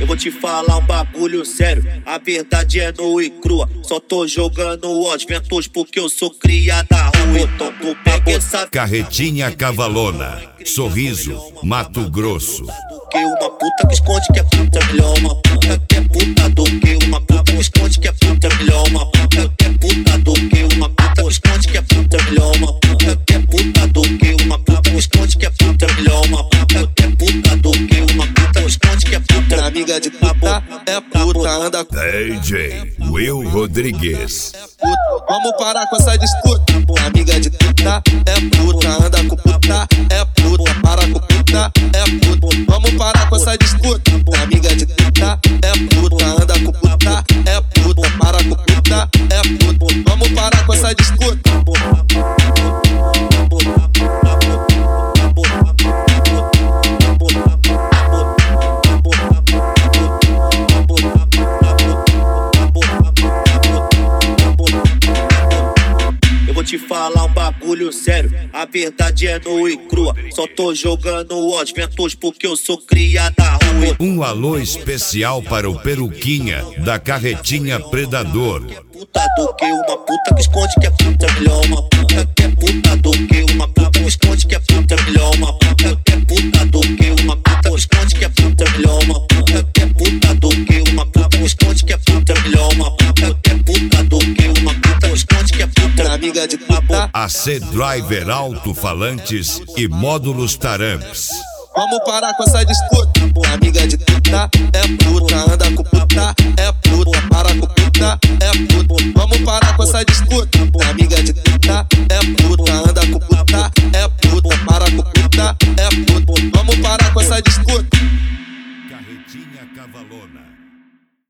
Eu vou te falar um bagulho sério, a verdade é nua e crua. Só tô jogando os ventos porque eu sou cria da rua. Então tu pega essa Carretinha Cavalona, Sorriso, Mato Grosso. que uma puta que esconde que é puta, melhor uma puta que é puta do que uma puta que esconde que é puta, melhor uma puta que é puta do que uma puta que esconde que é puta, melhor uma puta que é puta do que uma puta que esconde que é puta, melhor uma puta que é puta do que uma puta que esconde que é puta. Amiga de puta é puta, anda com DJ Will Rodrigues. puta. Vamos parar com essa disputa. Amiga de puta é puta, anda com puta é puta. Para com puta é puta. Vamos parar com essa disputa. Amiga de puta é puta, anda com puta é puta. Para com puta é puta. Vamos parar com essa disputa. Eu vou te falar um bagulho sério, a verdade é nua e crua. Só tô jogando os ventos porque eu sou cria da rua. Um alô especial para o Peruquinha, da Carretinha Predador. Puta do que uma puta que esconde que é puta, melhor uma puta que é puta do que uma puta que esconde que é puta, melhor uma puta que é puta do que uma puta que esconde que é puta, melhor uma puta que é puta do que uma puta que esconde que é puta, melhor uma puta que é puta do que uma puta que esconde que é puta. Amiga de puta AC Driver Alto-Falantes e Módulos Taramps. vamos parar com essa disputa. Amiga de puta é puta, anda com puta é puta. Para com puta é puta. Vamos parar com essa disputa. Amiga de puta é puta, anda com puta é puta. Para com puta é puta. Vamos parar com essa disputa. Carretinha Cavalona.